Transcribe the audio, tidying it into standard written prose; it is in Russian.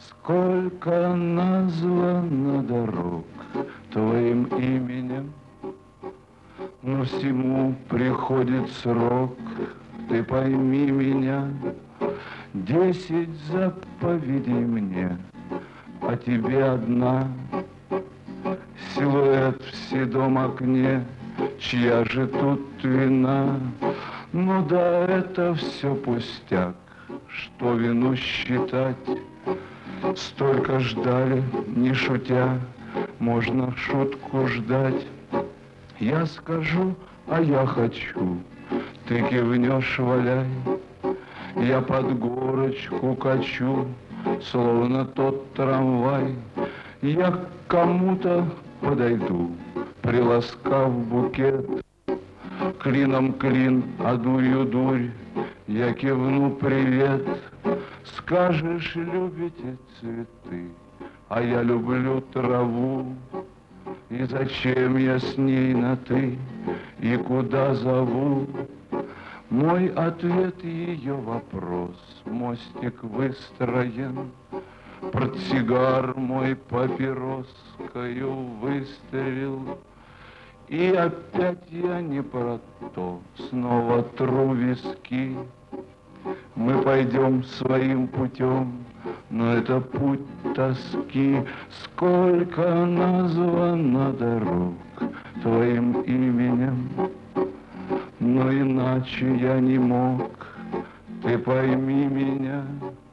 Сколько названо дорог твоим именем, но всему приходит срок, ты пойми меня. 10 заповедей мне, а тебе одна. Силуэт в седом окне, чья же тут вина? Ну да, это все пустяк, что вину считать. Столько ждали, не шутя, можно шутку ждать. Я скажу, а я хочу, ты кивнешь, валяй. Я под горочку качу, словно тот трамвай. Я к кому-то подойду, приласкав букет. Клином клин, а дурью дурь, я кивну привет. Скажешь, любите цветы, а я люблю траву. И зачем я с ней на ты, и куда зову? Мой ответ — ее вопрос, мостик выстроен. Портсигар мой папироскою выстрелил. И опять я не про то, снова тру виски. Мы пойдем своим путем, но это путь тоски. Сколько названо дорог твоим именем, но иначе я не мог, ты пойми меня.